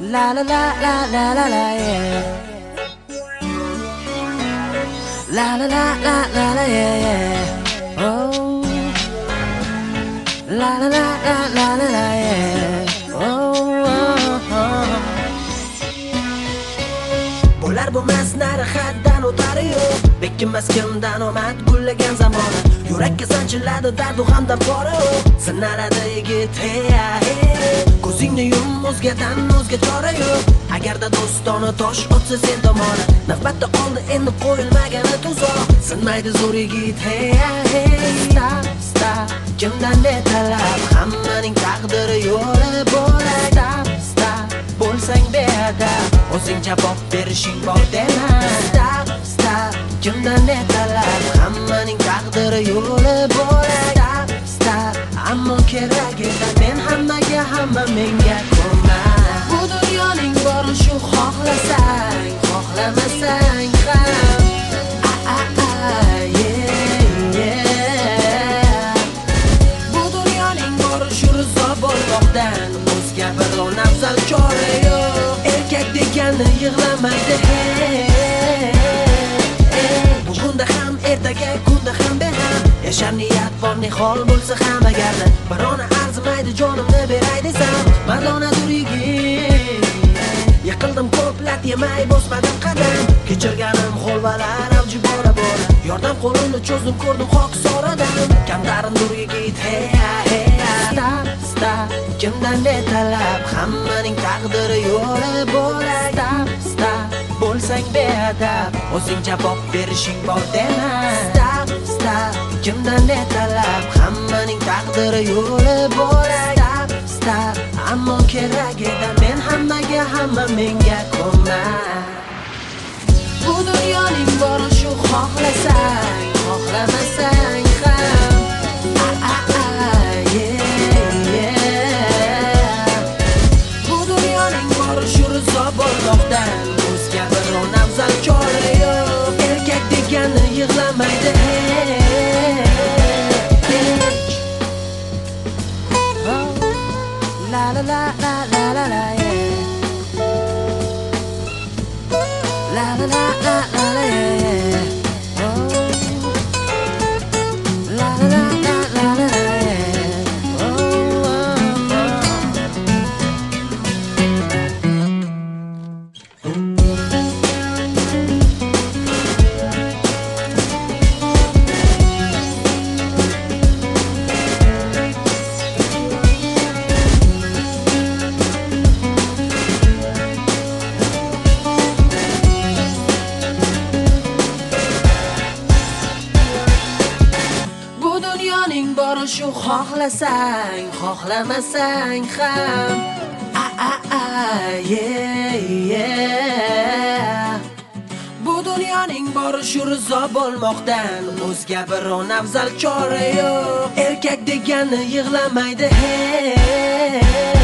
La la la la la la la yeah. La la la la la la yeah yeah. Oh. La la la la la la la yeah. Oh, oh, oh. Bo'lar bo'lmas nari haddan o'tari yo'q. Bekkinmas kimdan omad gullagan zamoni. Yurakka sanchiladi dardu hamda pora yo'q. Sinaradi yigit hey hey. Ko'zingni yum o'zgadan o'zga chora yo'q. Agarda do'stona tosh otsa sen tomoni, navbatda qoldi endi qo'yilmagani tuzoq. Sinmaydi zo'r yigit hey hey. Stop kimdan ne talab, hammaning taqdiri yo'li bo'ladi. Stop bo'lsang beadab, o'zing javob berishing bor dema. Stop kimdan ne talab, hammaning taqdiri yo'li bo'ladi. Stop ammo kerak edi men hammaga, hamma menga ko'ma. Bu dunyoning bori shu, xohlasang xohlamasang ham o'zga biron afzal chora yo'q. Erkak degani yig'lamaydi hey. Bugunda ham ertaga kunda ham beham. Yashar niyat bor nihol bo'lsa ham agarda birona arzimaydi jonimni beray desam, mardonadur yigit. Yiqildim ko'p lat yemay bosmadim qadam. Kechirganim holvalar avji bora bora. Yordam qo'limni cho'zdim ko'rdim hokisoradan. Kamtarimdur yigit hey hey. Stop kimdan ne talab, hammaning taqdiri yo'li bo'ladi. Stop bo'lsang beadab, o'zing javob berishing bor dema. Stop kimdan ne talab, hammaning taqdiri yo'li bo'ladi. Stop ammo kerak edi men hammaga, hamma menga ko'ma. Bu dunyoning bori shu, xohlasang xohlamasang ham o'zga biron afzal chora yo'q. Erkak degani yig'lamaydi hey. La la la la la la la yeah. La la la la la la yeah. La la la la la la yeah. Oh, oh, oh. Shu xohlasang xohlamasang ham yeah. Bu dunyoning bori shu, rizo bo'lmoqdan o'zga biron afzal chora yo'q. Erkak degani yig'lamaydi hey.